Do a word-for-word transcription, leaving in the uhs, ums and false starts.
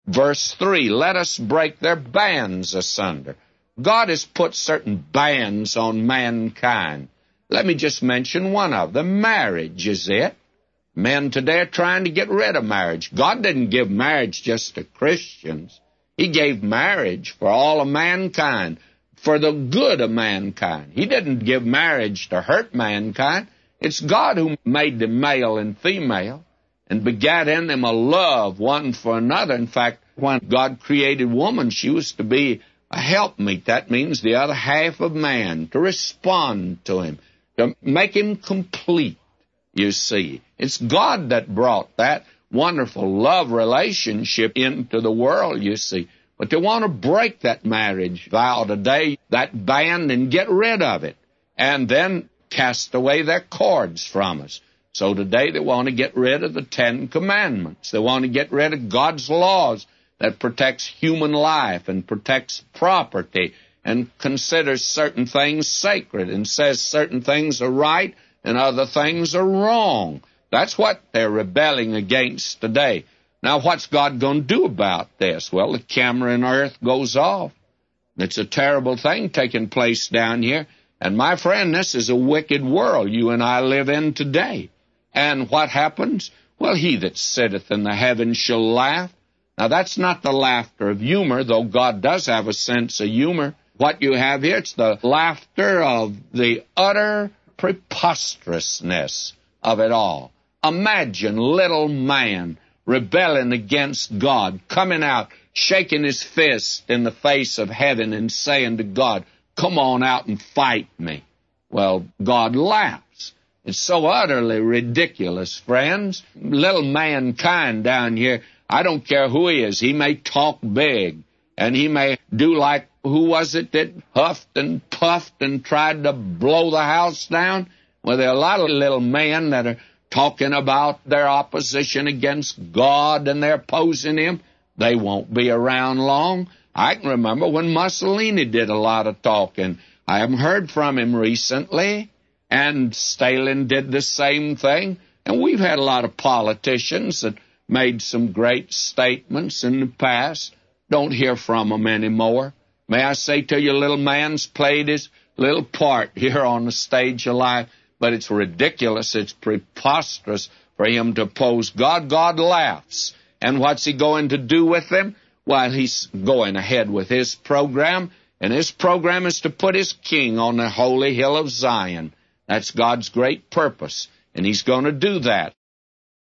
Verse three, let us break their bands asunder. God has put certain bands on mankind. Let me just mention one of them. Marriage is it. Men today are trying to get rid of marriage. God didn't give marriage just to Christians. He gave marriage for all of mankind, for the good of mankind. He didn't give marriage to hurt mankind. It's God who made them male and female and begat in them a love one for another. In fact, when God created woman, she was to be a helpmeet. That means the other half of man, to respond to him, to make him complete, you see. It's God that brought that wonderful love relationship into the world, you see. But they want to break that marriage vow today, that band, and get rid of it, and then cast away their cords from us. So today they want to get rid of the Ten Commandments. They want to get rid of God's laws that protects human life and protects property and considers certain things sacred and says certain things are right and other things are wrong. That's what they're rebelling against today. Now, what's God going to do about this? Well, the camera in earth goes off. It's a terrible thing taking place down here. And, my friend, this is a wicked world you and I live in today. And what happens? Well, he that sitteth in the heavens shall laugh. Now, that's not the laughter of humor, though God does have a sense of humor. What you have here, it's the laughter of the utter preposterousness of it all. Imagine little man rebelling against God, coming out, shaking his fist in the face of heaven and saying to God, come on out and fight me. Well, God laughs. It's so utterly ridiculous, friends. Little mankind down here, I don't care who he is. He may talk big, and he may do like, who was it that huffed and puffed and tried to blow the house down? Well, there are a lot of little men that are talking about their opposition against God, and they're opposing him. They won't be around long. I can remember when Mussolini did a lot of talking. I haven't heard from him recently, and Stalin did the same thing. And we've had a lot of politicians that made some great statements in the past. Don't hear from them anymore. May I say to you, little man's played his little part here on the stage of life, but it's ridiculous, it's preposterous for him to oppose God. God laughs. And what's he going to do with them? Well, he's going ahead with his program, and his program is to put his king on the holy hill of Zion. That's God's great purpose, and he's going to do that.